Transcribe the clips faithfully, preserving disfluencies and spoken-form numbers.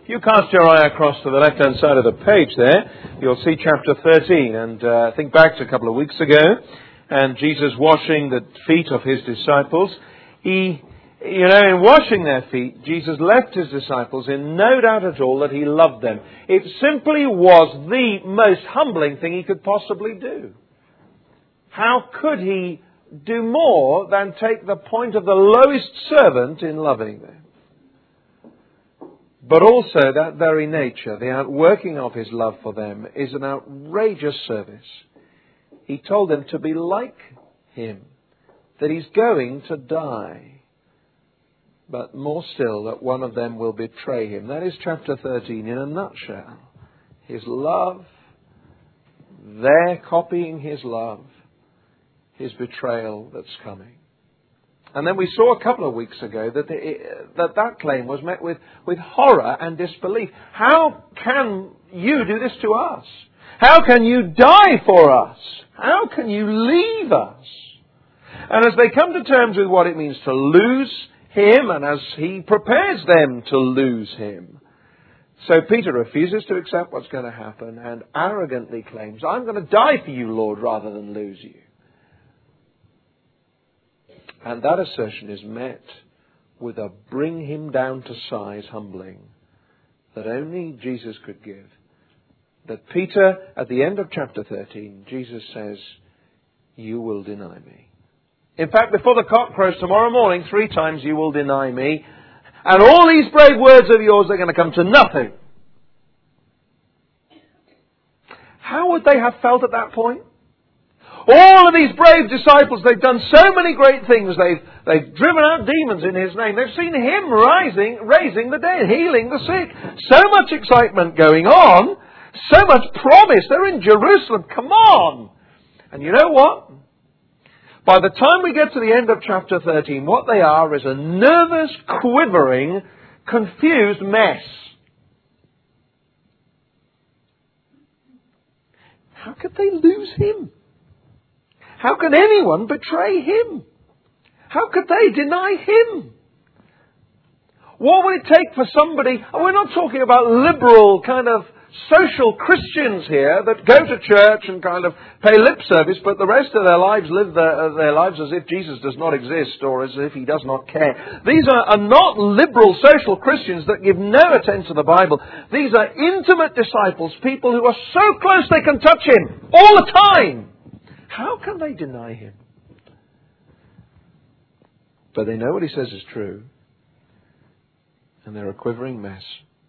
If you cast your eye across to the left-hand side of the page there, you'll see chapter thirteen. And uh, think back to a couple of weeks ago, and Jesus washing the feet of his disciples. He, you know, in washing their feet, Jesus left his disciples in no doubt at all that he loved them. It simply was the most humbling thing he could possibly do. How could he do more than take the point of the lowest servant in loving them? But also that very nature, the outworking of his love for them, is an outrageous service. He told them to be like him, that he's going to die. But more still, that one of them will betray him. That is chapter thirteen in a nutshell. His love, they're copying his love, his betrayal that's coming. And then we saw a couple of weeks ago that the, that, that claim was met with, with horror and disbelief. How can you do this to us? How can you die for us? How can you leave us? And as they come to terms with what it means to lose him, and as he prepares them to lose him, so Peter refuses to accept what's going to happen and arrogantly claims, I'm going to die for you, Lord, rather than lose you. And that assertion is met with a bring him down to size humbling that only Jesus could give. That Peter, at the end of chapter thirteen, Jesus says, you will deny me. In fact, before the cock crows tomorrow morning, three times you will deny me. And all these brave words of yours are going to come to nothing. How would they have felt at that point? All of these brave disciples, they've done so many great things. They've, they've driven out demons in his name. They've seen him rising, raising the dead, healing the sick. So much excitement going on. So much promise. They're in Jerusalem. Come on. And you know what? By the time we get to the end of chapter thirteen, what they are is a nervous, quivering, confused mess. How could they lose him? How can anyone betray him? How could they deny him? What would it take for somebody... We're not talking about liberal kind of social Christians here that go to church and kind of pay lip service, but the rest of their lives live their, their lives as if Jesus does not exist or as if he does not care. These are, are not liberal social Christians that give no attention to the Bible. These are intimate disciples, people who are so close they can touch him all the time. How can they deny him? But they know what he says is true. And they're a quivering mess.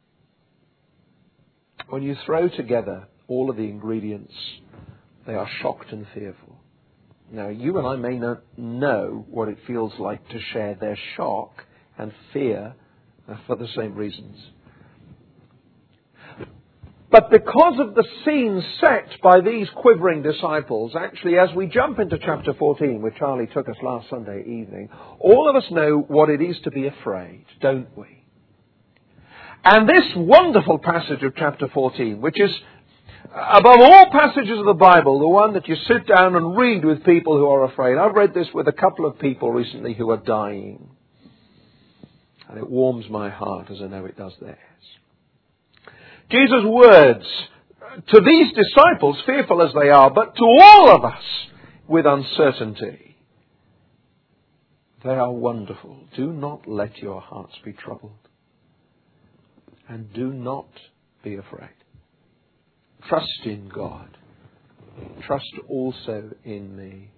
When you throw together all of the ingredients, they are shocked and fearful. Now, you and I may not know what it feels like to share their shock and fear for the same reasons. But because of the scene set by these quivering disciples, actually, as we jump into chapter fourteen, where Charlie took us last Sunday evening, all of us know what it is to be afraid, don't we? And this wonderful passage of chapter fourteen, which is, above all passages of the Bible, the one that you sit down and read with people who are afraid. I've read this with a couple of people recently who are dying. And it warms my heart, as I know it does theirs. Jesus' words to these disciples, fearful as they are, but to all of us with uncertainty. They are wonderful. Do not let your hearts be troubled. And do not be afraid. Trust in God. Trust also in me.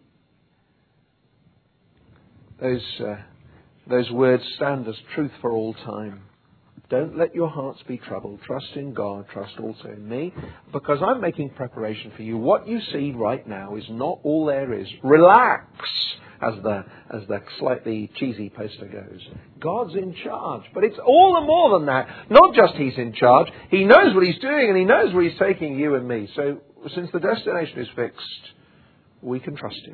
Those, uh, those words stand as truth for all time. Don't let your hearts be troubled. Trust in God. Trust also in me. Because I'm making preparation for you. What you see right now is not all there is. Relax, as the, as the slightly cheesy poster goes. God's in charge. But it's all the more than that. Not just He's in charge. He knows what He's doing and He knows where He's taking you and me. So since the destination is fixed, we can trust Him.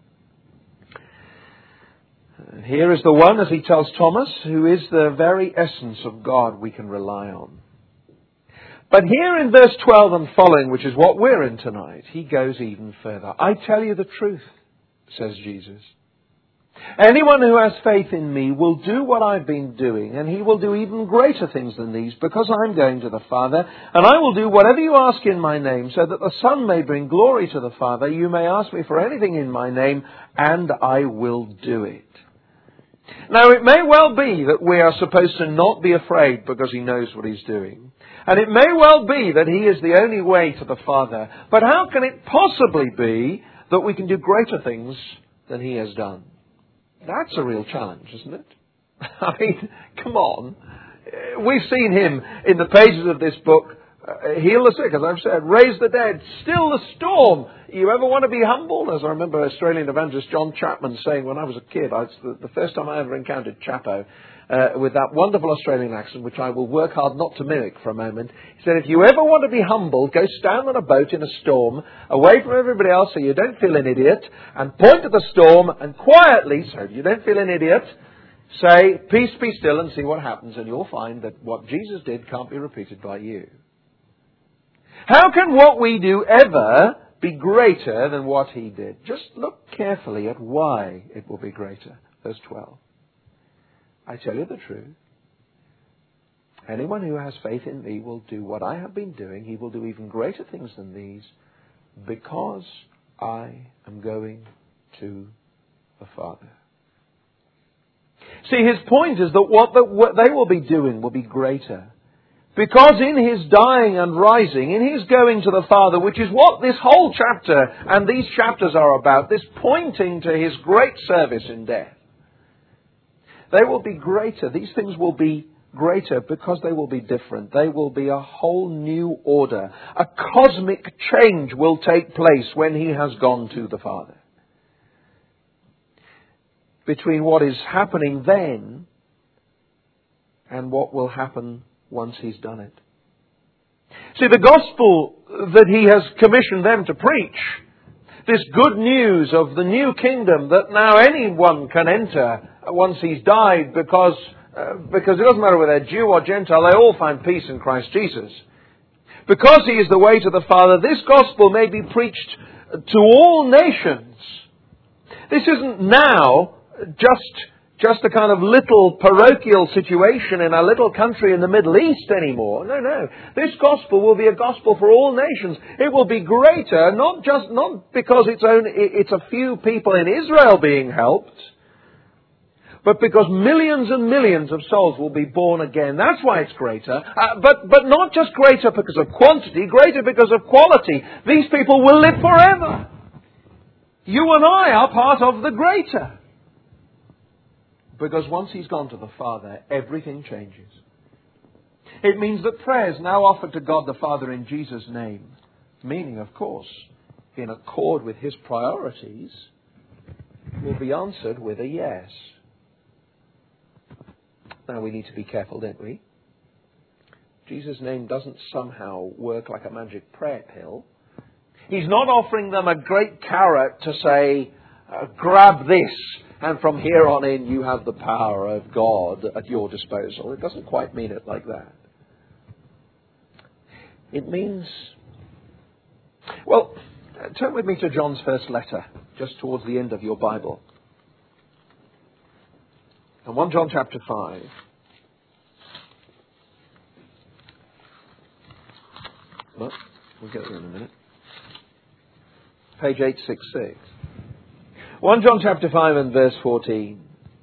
Here is the one, as he tells Thomas, who is the very essence of God we can rely on. But here in verse twelve and following, which is what we're in tonight, he goes even further. I tell you the truth, says Jesus. Anyone who has faith in me will do what I've been doing, and he will do even greater things than these, because I'm going to the Father, and I will do whatever you ask in my name, so that the Son may bring glory to the Father. You may ask me for anything in my name, and I will do it. Now, it may well be that we are supposed to not be afraid because he knows what he's doing. And it may well be that he is the only way to the Father. But how can it possibly be that we can do greater things than he has done? That's a real challenge, isn't it? I mean, come on. We've seen him in the pages of this book uh, heal the sick, as I've said, raise the dead, still the storm. You ever want to be humble? As I remember Australian evangelist John Chapman saying when I was a kid, I, it's the, the first time I ever encountered Chapo, uh, with that wonderful Australian accent, which I will work hard not to mimic for a moment. He said, if you ever want to be humble, go stand on a boat in a storm, away from everybody else so you don't feel an idiot, and point at the storm and quietly, so you don't feel an idiot, say, peace, be still, and see what happens, and you'll find that what Jesus did can't be repeated by you. How can what we do ever be greater than what he did? Just look carefully at why it will be greater. Verse twelve. I tell you the truth. Anyone who has faith in me will do what I have been doing. He will do even greater things than these, because I am going to the Father. See, his point is that what, the, what they will be doing will be greater. Because in his dying and rising, in his going to the Father, which is what this whole chapter and these chapters are about, this pointing to his great service in death, they will be greater. These things will be greater because they will be different. They will be a whole new order. A cosmic change will take place when he has gone to the Father. Between what is happening then and what will happen once he's done it. See, the gospel that he has commissioned them to preach, this good news of the new kingdom that now anyone can enter once he's died, because, uh, because it doesn't matter whether they're Jew or Gentile, they all find peace in Christ Jesus. Because he is the way to the Father, this gospel may be preached to all nations. This isn't now just Just a kind of little parochial situation in a little country in the Middle East anymore. No, no. This gospel will be a gospel for all nations. It will be greater, not just, not because it's only, it's a few people in Israel being helped, but because millions and millions of souls will be born again. That's why it's greater. Uh, but, but not just greater because of quantity, greater because of quality. These people will live forever. You and I are part of the greater. Because once he's gone to the Father, everything changes. It means that prayers now offered to God the Father in Jesus' name, meaning, of course, in accord with his priorities, will be answered with a yes. Now, we need to be careful, don't we? Jesus' name doesn't somehow work like a magic prayer pill. He's not offering them a great carrot to say, uh, grab this, and from here on in you have the power of God at your disposal. It doesn't quite mean it like that. It means... Well, turn with me to John's first letter, just towards the end of your Bible. And First John chapter five. Well, we'll get there in a minute. Page eight sixty-six. First John chapter five and verse fourteen.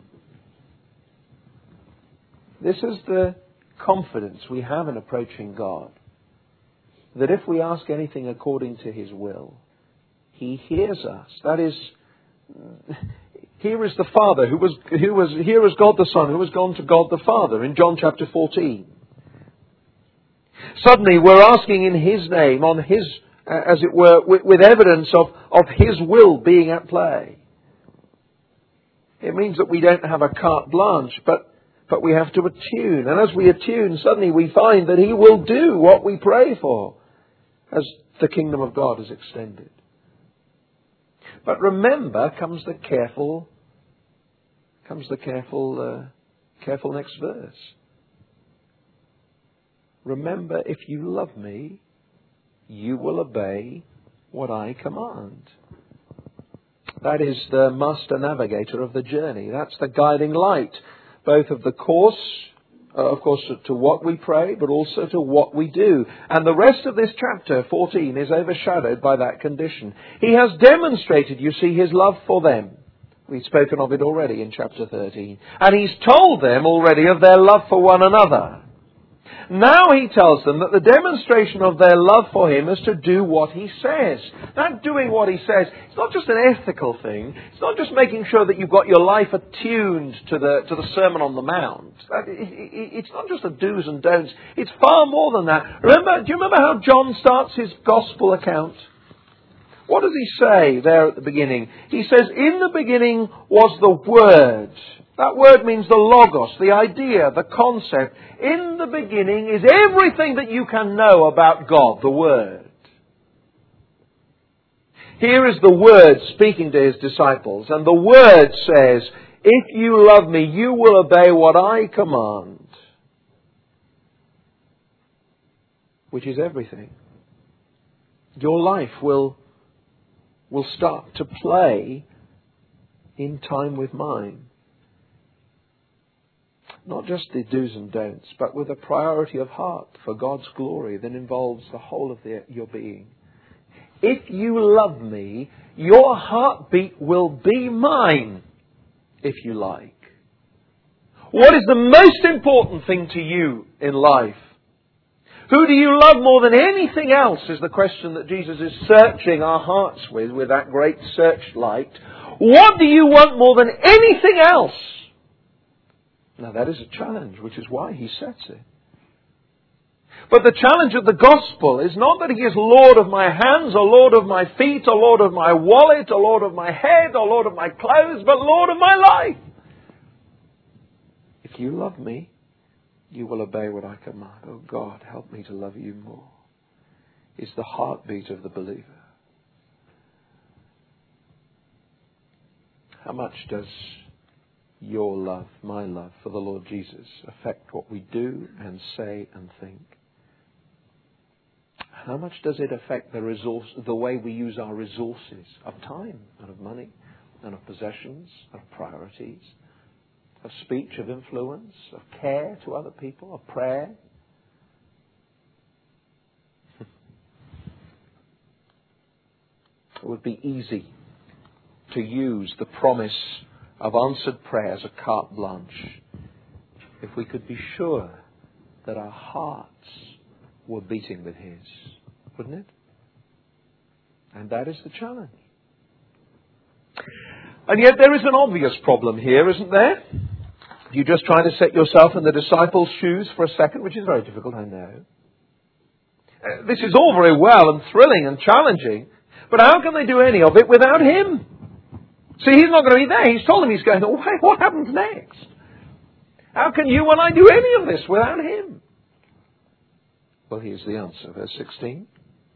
This is the confidence we have in approaching God, that if we ask anything according to his will, he hears us. That is, here is the Father, who was, who was, here is God the Son, who has gone to God the Father in John chapter fourteen. Suddenly we're asking in his name, on his, as it were, with, with evidence of, of his will being at play. It means that we don't have a carte blanche, but, but we have to attune. And as we attune, suddenly we find that he will do what we pray for as the kingdom of God is extended. But remember, comes the careful, comes the careful, uh, careful next verse. Remember, if you love me, you will obey what I command. That is the master navigator of the journey. That's the guiding light, both of the course, uh, of course, to what we pray, but also to what we do. And the rest of this chapter, fourteen, is overshadowed by that condition. He has demonstrated, you see, His love for them. We've spoken of it already in chapter thirteen. And He's told them already of their love for one another. Now He tells them that the demonstration of their love for Him is to do what He says. That doing what He says, it's not just an ethical thing. It's not just making sure that you've got your life attuned to the to the Sermon on the Mount. That, it, it, it's not just a do's and don'ts. It's far more than that. Remember, do you remember how John starts his Gospel account? What does he say there at the beginning? He says, in the beginning was the Word. That word means the logos, the idea, the concept. In the beginning is everything that you can know about God, the Word. Here is the Word speaking to His disciples, and the Word says, if you love me, you will obey what I command. Which is everything. Your life will, will start to play in time with mine. Not just the do's and don'ts, but with a priority of heart for God's glory that involves the whole of the, your being. If you love me, your heartbeat will be mine, if you like. What is the most important thing to you in life? Who do you love more than anything else is the question that Jesus is searching our hearts with, with that great searchlight. What do you want more than anything else? Now that is a challenge, which is why He sets it. But the challenge of the gospel is not that He is Lord of my hands, or Lord of my feet, or Lord of my wallet, or Lord of my head, or Lord of my clothes, but Lord of my life. If you love me, you will obey what I command. Oh God, help me to love you more. It's the heartbeat of the believer. How much does your love, my love for the Lord Jesus affect what we do and say and think? How much does it affect the resource, the way we use our resources of time and of money and of possessions, of priorities, of speech, of influence, of care to other people, of prayer? It would be easy to use the promise of answered prayer as a carte blanche if we could be sure that our hearts were beating with His, wouldn't it? And that is the challenge. And yet there is an obvious problem here, isn't there? You just try to set yourself in the disciples' shoes for a second, which is very difficult, I know. Uh, this is all very well and thrilling and challenging, but how can they do any of it without Him? See, He's not going to be there. He's told them He's going away. What happens next? How can you and I do any of this without Him? Well, here's the answer. Verse sixteen.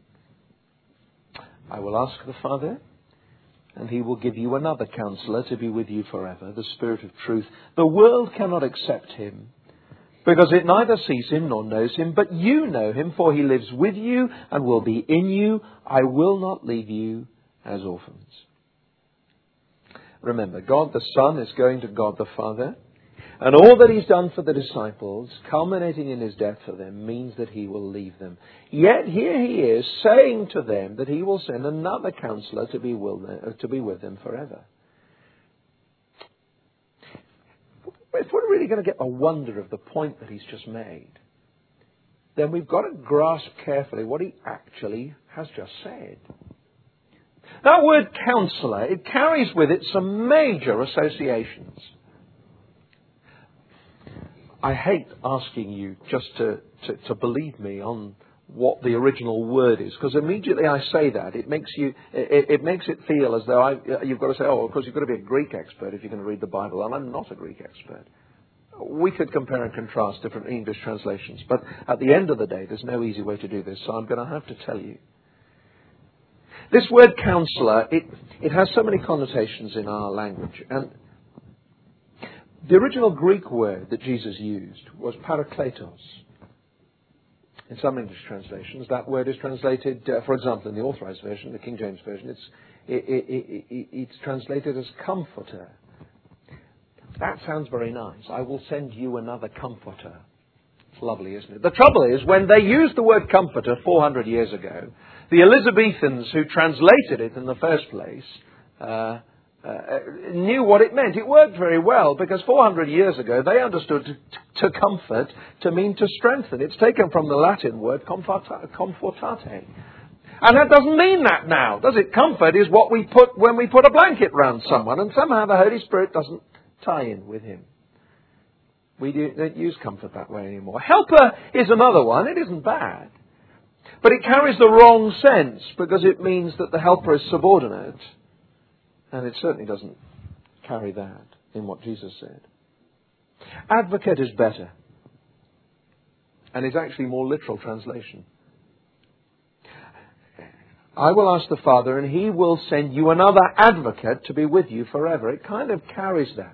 I will ask the Father, and He will give you another counselor to be with you forever, the Spirit of truth. The world cannot accept Him, because it neither sees Him nor knows Him, but you know Him, for He lives with you and will be in you. I will not leave you as orphans. Remember, God the Son is going to God the Father, and all that He's done for the disciples, culminating in His death for them, means that He will leave them. Yet here He is saying to them that He will send another counselor to be, will, to be with them forever. If we're really going to get the wonder of the point that He's just made, then we've got to grasp carefully what He actually has just said. That word counselor, it carries with it some major associations. I hate asking you just to, to, to believe me on what the original word is, because immediately I say that, it makes you, it, it makes it feel as though I, you've got to say, oh, of course you've got to be a Greek expert if you're going to read the Bible, and I'm not a Greek expert. We could compare and contrast different English translations, but at the end of the day, there's no easy way to do this, so I'm going to have to tell you. This word counselor, it, it has so many connotations in our language. And the original Greek word that Jesus used was parakletos. In some English translations, that word is translated, uh, for example, in the Authorized Version, the King James Version, it's, it, it, it, it, it's translated as comforter. That sounds very nice. I will send you another comforter. It's lovely, isn't it? The trouble is, when they used the word comforter four hundred years ago, the Elizabethans who translated it in the first place uh, uh, knew what it meant. It worked very well because four hundred years ago they understood to, to comfort to mean to strengthen. It's taken from the Latin word comforta- confortate. And that doesn't mean that now, does it? Comfort is what we put when we put a blanket round someone, and somehow the Holy Spirit doesn't tie in with him. We do, don't use comfort that way anymore. Helper is another one. It isn't bad. But it carries the wrong sense because it means that the helper is subordinate. And it certainly doesn't carry that in what Jesus said. Advocate is better. And it's actually more literal translation. I will ask the Father and he will send you another advocate to be with you forever. It kind of carries that.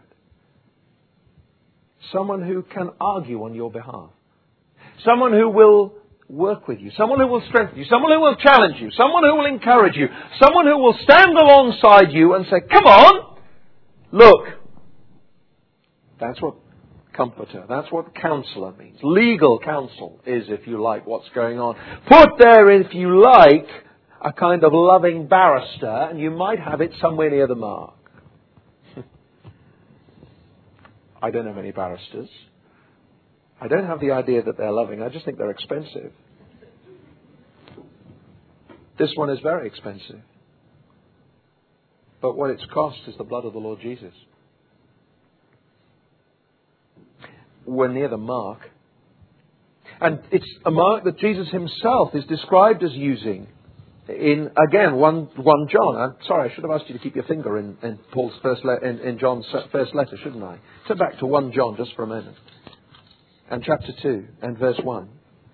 Someone who can argue on your behalf. Someone who will work with you. Someone who will strengthen you. Someone who will challenge you. Someone who will encourage you. Someone who will stand alongside you and say, come on, look. That's what comforter, that's what counselor means. Legal counsel is, if you like, what's going on. Put there, if you like, a kind of loving barrister, and you might have it somewhere near the mark. I don't have any barristers. I don't have the idea that they're loving. I just think they're expensive. This one is very expensive. But what it's cost is the blood of the Lord Jesus. We're near the mark. And it's a mark that Jesus himself is described as using in, again, one, one John. I'm sorry, I should have asked you to keep your finger in, in Paul's first le- in, in John's first letter, shouldn't I? Turn back to one John just for a moment. And chapter two and verse one.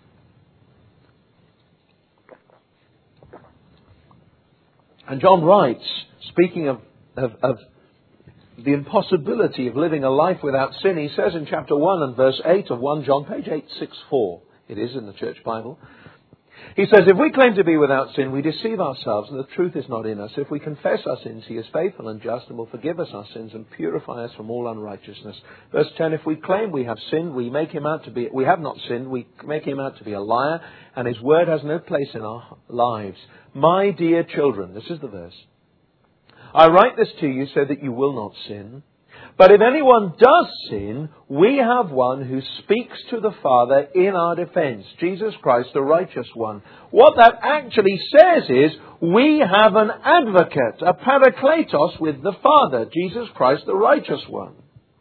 And John writes, speaking of, of, of the impossibility of living a life without sin, he says in chapter one and verse eight of one John, page eight sixty-four, it is in the Church Bible. He says, if we claim to be without sin, we deceive ourselves and the truth is not in us. If we confess our sins, he is faithful and just and will forgive us our sins and purify us from all unrighteousness. Verse ten, if we claim we have sinned, we make him out to be, we have not sinned, we make him out to be a liar, and his word has no place in our lives. My dear children, this is the verse. I write this to you so that you will not sin. But if anyone does sin, we have one who speaks to the Father in our defense, Jesus Christ, the righteous one. What that actually says is, we have an advocate, a parakletos with the Father, Jesus Christ, the righteous one.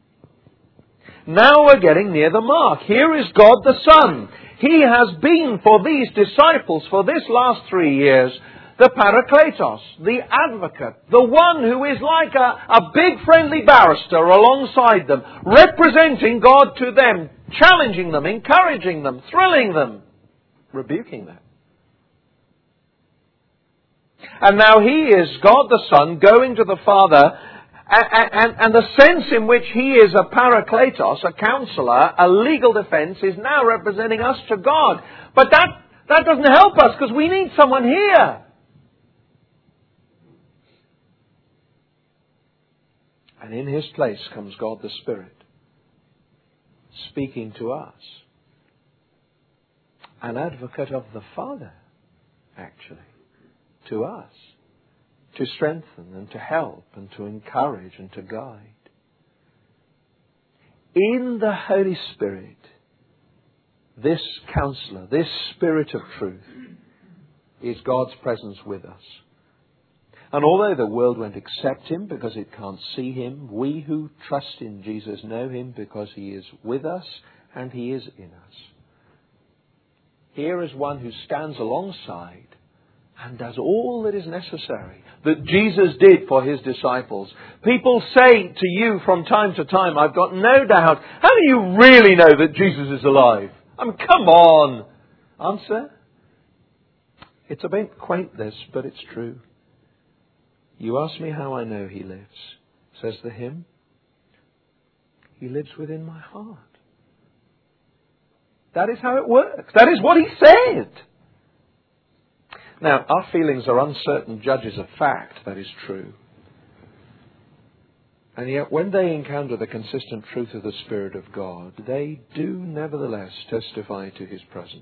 Now we're getting near the mark. Here is God the Son. He has been for these disciples for this last three years the parakletos, the advocate, the one who is like a, a big friendly barrister alongside them, representing God to them, challenging them, encouraging them, thrilling them, rebuking them. And now he is, God the Son, going to the Father, and, and, and the sense in which he is a parakletos, a counselor, a legal defense, is now representing us to God. But that, that doesn't help us because we need someone here. And in his place comes God the Spirit, speaking to us. An advocate of the Father, actually, to us. To strengthen and to help and to encourage and to guide. In the Holy Spirit, this counselor, this Spirit of truth, is God's presence with us. And although the world won't accept him because it can't see him, we who trust in Jesus know him because he is with us and he is in us. Here is one who stands alongside and does all that is necessary that Jesus did for his disciples. People say to you from time to time, I've got no doubt, how do you really know that Jesus is alive? I mean, come on. Answer? It's a bit quaint this, but it's true. You ask me how I know he lives, says the hymn. He lives within my heart. That is how it works. That is what he said. Now, our feelings are uncertain judges of fact. That is true. And yet, when they encounter the consistent truth of the Spirit of God, they do nevertheless testify to his presence.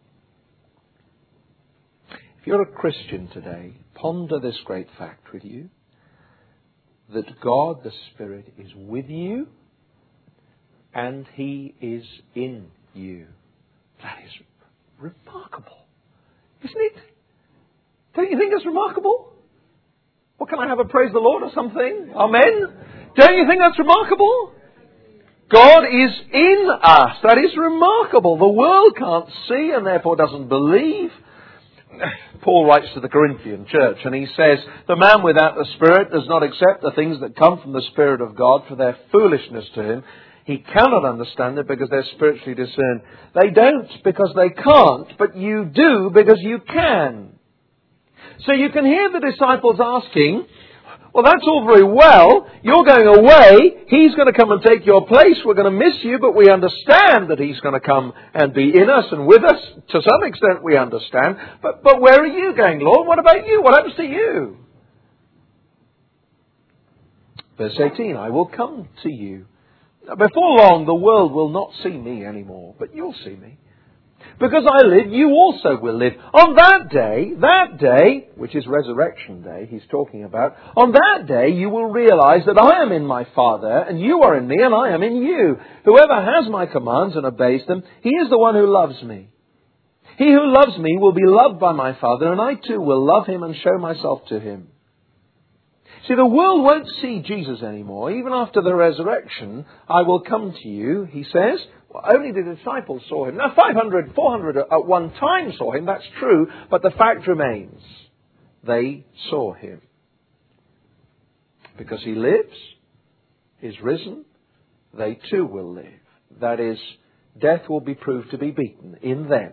If you're a Christian today, ponder this great fact with you, that God the Spirit is with you and he is in you. That is remarkable, isn't it? Don't you think it's remarkable? Well, can I have a praise the Lord or something? Amen? Don't you think that's remarkable? God is in us. That is remarkable. The world can't see and therefore doesn't believe. Paul writes to the Corinthian church and he says, the man without the Spirit does not accept the things that come from the Spirit of God, for their foolishness to him. He cannot understand it because they're spiritually discerned. They don't because they can't, but you do because you can. So you can hear the disciples asking, well, that's all very well. You're going away. He's going to come and take your place. We're going to miss you, but we understand that he's going to come and be in us and with us. To some extent, we understand. But, but where are you going, Lord? What about you? What happens to you? Verse eighteen, I will come to you. Now, before long, the world will not see me anymore, but you'll see me. Because I live, you also will live. On that day, that day, which is resurrection day he's talking about, on that day you will realize that I am in my Father, and you are in me, and I am in you. Whoever has my commands and obeys them, he is the one who loves me. He who loves me will be loved by my Father, and I too will love him and show myself to him. See, the world won't see Jesus anymore. Even after the resurrection, I will come to you, he says. Well, only the disciples saw him. Now, five hundred, four hundred at one time saw him, that's true, but the fact remains. They saw him. Because he lives, is risen, they too will live. That is, death will be proved to be beaten in them.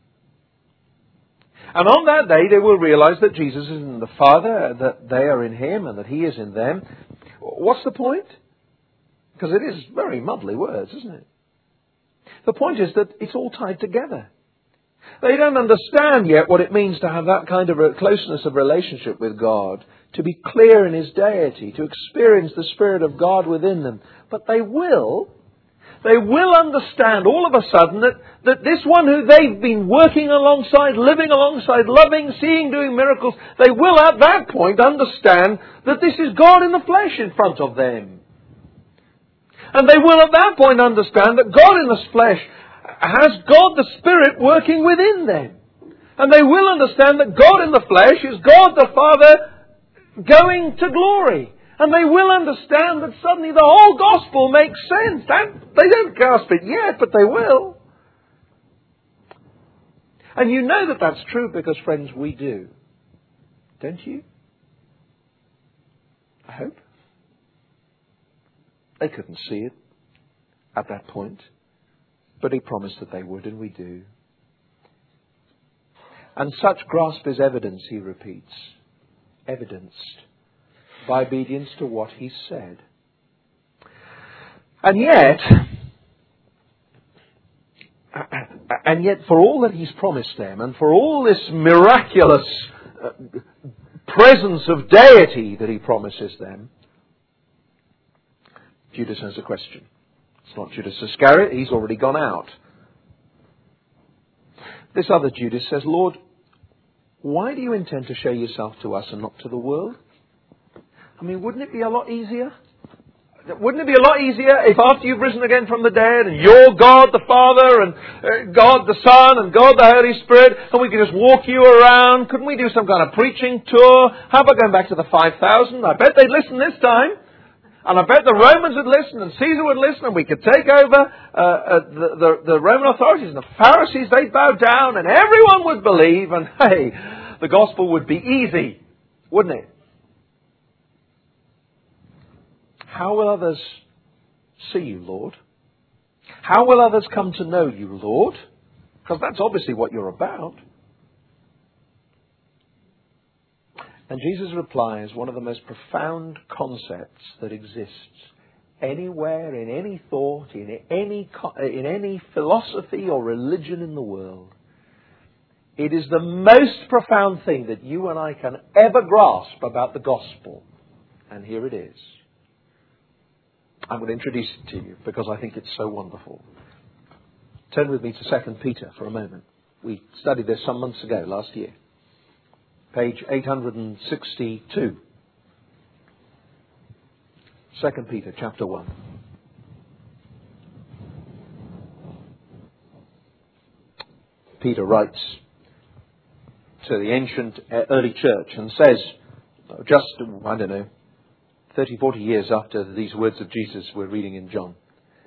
And on that day they will realize that Jesus is in the Father, that they are in him, and that he is in them. What's the point? Because it is very muddly words, isn't it? The point is that it's all tied together. They don't understand yet what it means to have that kind of a closeness of relationship with God, to be clear in his deity, to experience the Spirit of God within them. But they will. They will understand all of a sudden that, that this one who they've been working alongside, living alongside, loving, seeing, doing miracles, they will at that point understand that this is God in the flesh in front of them. And they will at that point understand that God in the flesh has God the Spirit working within them. And they will understand that God in the flesh is God the Father going to glory. And they will understand that suddenly the whole gospel makes sense. And they don't grasp it yet, but they will. And you know that that's true because, friends, we do. Don't you? I hope. They couldn't see it at that point. But he promised that they would, and we do. And such grasp is evidence, he repeats. Evidenced by obedience to what he said. And yet, and yet for all that he's promised them, and for all this miraculous uh, presence of deity that he promises them, Judas has a question. It's not Judas Iscariot, he's already gone out. This other Judas says, Lord, why do you intend to show yourself to us and not to the world? I mean, wouldn't it be a lot easier? Wouldn't it be a lot easier if after you've risen again from the dead and you're God the Father and uh, God the Son and God the Holy Spirit and we could just walk you around? Couldn't we do some kind of preaching tour? How about going back to the five thousand? I bet they'd listen this time. And I bet the Romans would listen and Caesar would listen and we could take over uh, uh, the, the, the Roman authorities and the Pharisees, they'd bow down and everyone would believe and hey, the gospel would be easy, wouldn't it? How will others see you, Lord? How will others come to know you, Lord? Because that's obviously what you're about. And Jesus' reply is one of the most profound concepts that exists anywhere, in any thought, in any, in any philosophy or religion in the world. It is the most profound thing that you and I can ever grasp about the gospel. And here it is. I'm going to introduce it to you because I think it's so wonderful. Turn with me to Second Peter for a moment. We studied this some months ago, last year. Page eight hundred sixty-two. Second Peter chapter one. Peter writes to the ancient early church and says, just, I don't know, thirty, forty years after these words of Jesus we're reading in John.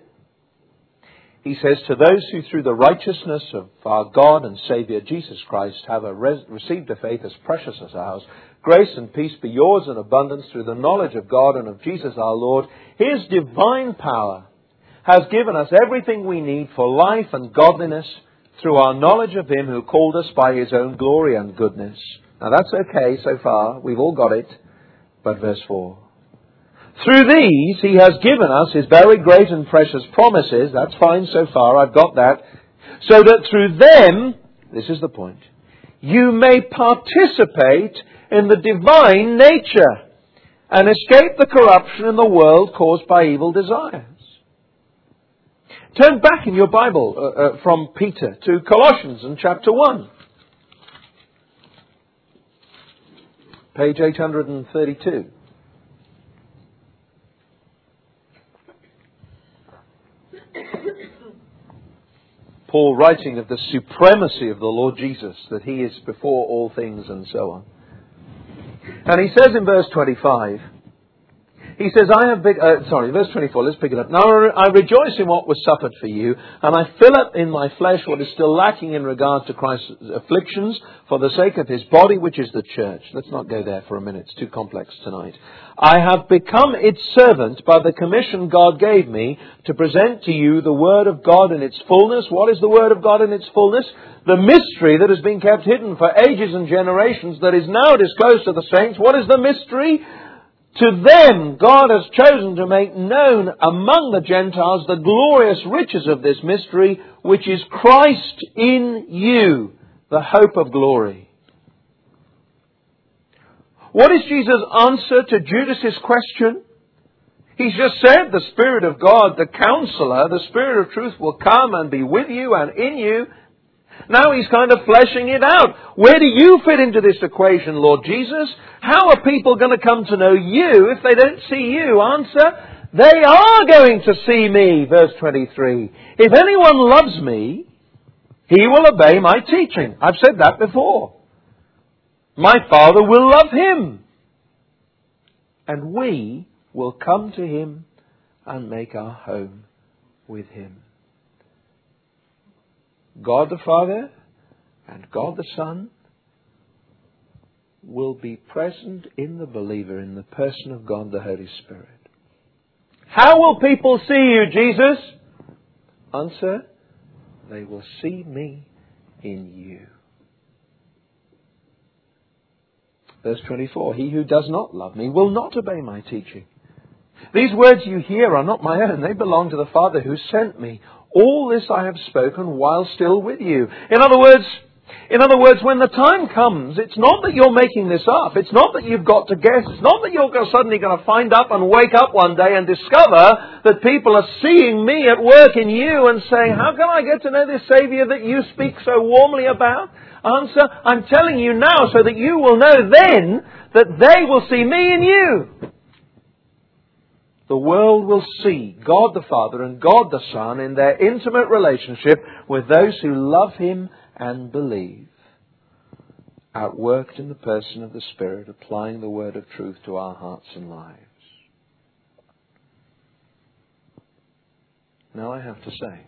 He says, to those who through the righteousness of our God and Saviour Jesus Christ have a res- received a faith as precious as ours, grace and peace be yours in abundance through the knowledge of God and of Jesus our Lord. His divine power has given us everything we need for life and godliness through our knowledge of Him who called us by His own glory and goodness. Now that's okay so far. We've all got it. But verse four. Through these He has given us His very great and precious promises. That's fine so far. I've got that. So that through them, this is the point, you may participate in the divine nature and escape the corruption in the world caused by evil desires. Turn back in your Bible uh, uh, from Peter to Colossians in chapter one. Page eight hundred thirty-two. Paul writing of the supremacy of the Lord Jesus, that He is before all things and so on. And he says in verse twenty-five, he says, I have big, uh, sorry, verse twenty-four, let's pick it up. Now I rejoice in what was suffered for you, and I fill up in my flesh what is still lacking in regard to Christ's afflictions for the sake of His body, which is the church. Let's not go there for a minute. It's too complex tonight. I have become its servant by the commission God gave me to present to you the Word of God in its fullness. What is the Word of God in its fullness? The mystery that has been kept hidden for ages and generations that is now disclosed to the saints. What is the mystery? To them God has chosen to make known among the Gentiles the glorious riches of this mystery, which is Christ in you, the hope of glory. What is Jesus' answer to Judas's question? He's just said the Spirit of God, the Counselor, the Spirit of truth will come and be with you and in you. Now He's kind of fleshing it out. Where do you fit into this equation, Lord Jesus? How are people going to come to know you if they don't see you? Answer, they are going to see me, verse twenty-three. If anyone loves me, he will obey my teaching. I've said that before. My Father will love him. And we will come to him and make our home with him. God the Father and God the Son will be present in the believer in the person of God the Holy Spirit. How will people see you, Jesus? Answer, they will see me in you. Verse twenty-four, he who does not love me will not obey my teaching. These words you hear are not my own. They belong to the Father who sent me. All this I have spoken while still with you. In other words, in other words, when the time comes, it's not that you're making this up. It's not that you've got to guess. It's not that you're suddenly going to find up and wake up one day and discover that people are seeing me at work in you and saying, how can I get to know this Saviour that you speak so warmly about? Answer, I'm telling you now so that you will know then that they will see me in you. The world will see God the Father and God the Son in their intimate relationship with those who love Him and believe, outworked in the person of the Spirit, applying the word of truth to our hearts and lives. Now I have to say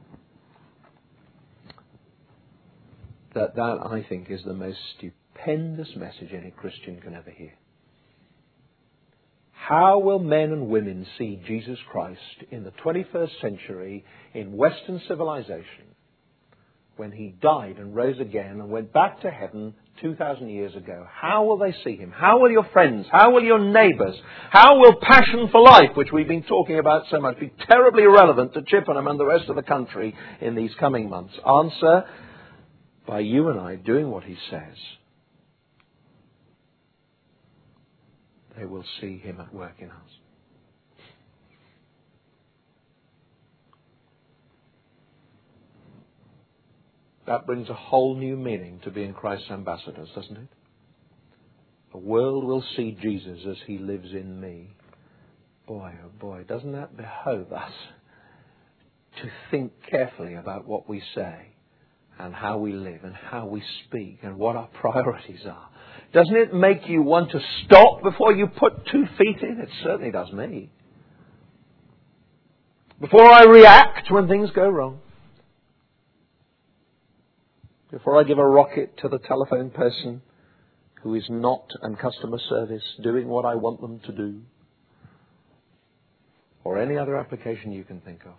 that that, I think, is the most stupendous message any Christian can ever hear. How will men and women see Jesus Christ in the twenty-first century in Western civilization when He died and rose again and went back to heaven two thousand years ago, how will they see him? How will your friends, how will your neighbours, how will Passion for Life, which we've been talking about so much, be terribly relevant to Chippenham and the rest of the country in these coming months? Answer, by you and I doing what he says. They will see him at work in us. That brings a whole new meaning to being Christ's ambassadors, doesn't it? The world will see Jesus as he lives in me. Boy, oh boy, doesn't that behove us to think carefully about what we say and how we live and how we speak and what our priorities are? Doesn't it make you want to stop before you put two feet in? It certainly does me. Before I react when things go wrong. Before I give a rocket to the telephone person who is not in customer service doing what I want them to do. Or any other application you can think of.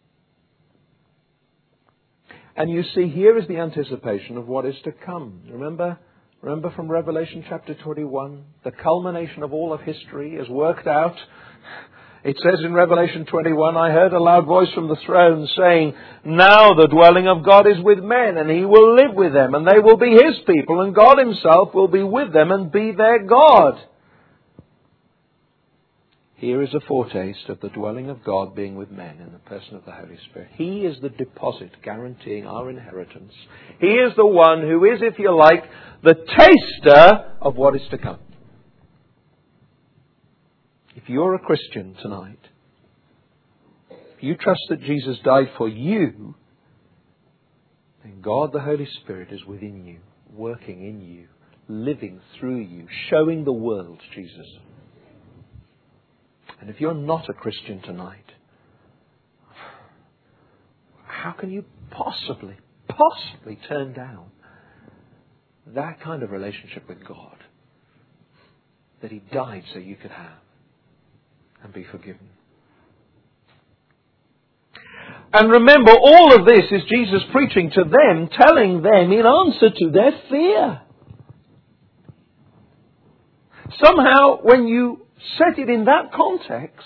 And you see, here is the anticipation of what is to come. Remember, remember from Revelation chapter twenty-one, the culmination of all of history is worked out. It says in Revelation twenty-one, I heard a loud voice from the throne saying, now the dwelling of God is with men, and he will live with them, and they will be his people, and God himself will be with them and be their God. Here is a foretaste of the dwelling of God being with men in the person of the Holy Spirit. He is the deposit guaranteeing our inheritance. He is the one who is, if you like, the taster of what is to come. If you're a Christian tonight, if you trust that Jesus died for you, then God the Holy Spirit is within you, working in you, living through you, showing the world Jesus. And if you're not a Christian tonight, how can you possibly, possibly turn down that kind of relationship with God that he died so you could have and be forgiven? And remember, all of this is Jesus preaching to them, telling them in answer to their fear. Somehow, when you set it in that context,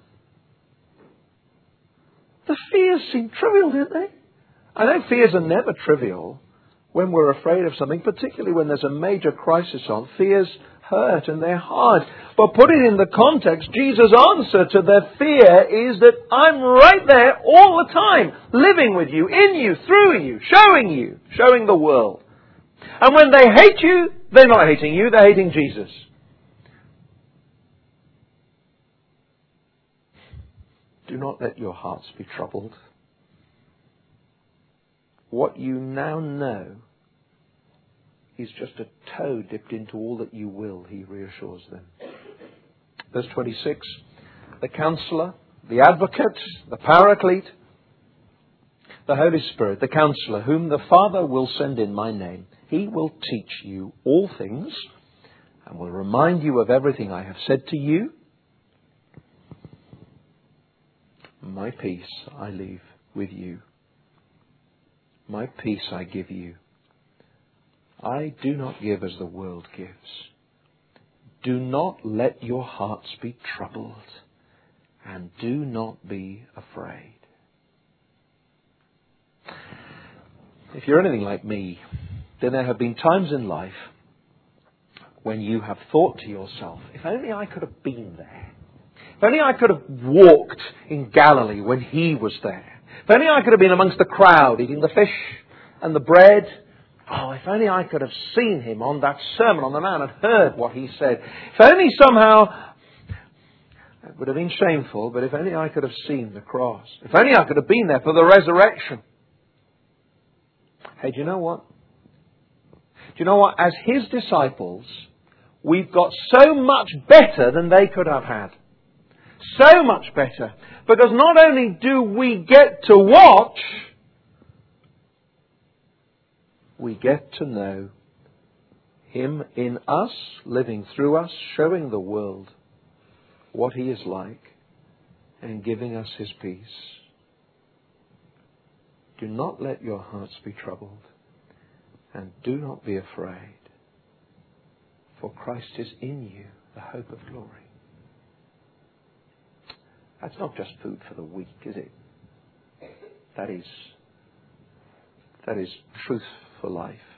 the fears seem trivial, don't they? I know fears are never trivial when we're afraid of something, particularly when there's a major crisis on. Fears hurt and they're hard. But put it in the context, Jesus' answer to their fear is that I'm right there all the time, living with you, in you, through you, showing you, showing the world. And when they hate you, they're not hating you, they're hating Jesus. Do not let your hearts be troubled. What you now know is just a toe dipped into all that you will, he reassures them. Verse twenty-six, the Counselor, the Advocate, the Paraclete, the Holy Spirit, the Counselor, whom the Father will send in my name, he will teach you all things and will remind you of everything I have said to you. My peace I leave with you. My peace I give you. I do not give as the world gives. Do not let your hearts be troubled, and do not be afraid. If you're anything like me, then there have been times in life when you have thought to yourself, if only I could have been there. If only I could have walked in Galilee when he was there. If only I could have been amongst the crowd eating the fish and the bread. Oh, if only I could have seen him on that Sermon on the Mount and heard what he said. If only somehow, it would have been shameful, but if only I could have seen the cross. If only I could have been there for the resurrection. Hey, do you know what? Do you know what? As his disciples, we've got so much better than they could have had. So much better. Because not only do we get to watch, we get to know him in us, living through us, showing the world what he is like, and giving us his peace. Do not let your hearts be troubled, and do not be afraid. For Christ is in you, the hope of glory. That's not just food for the weak, is it? That is, that is truth for life.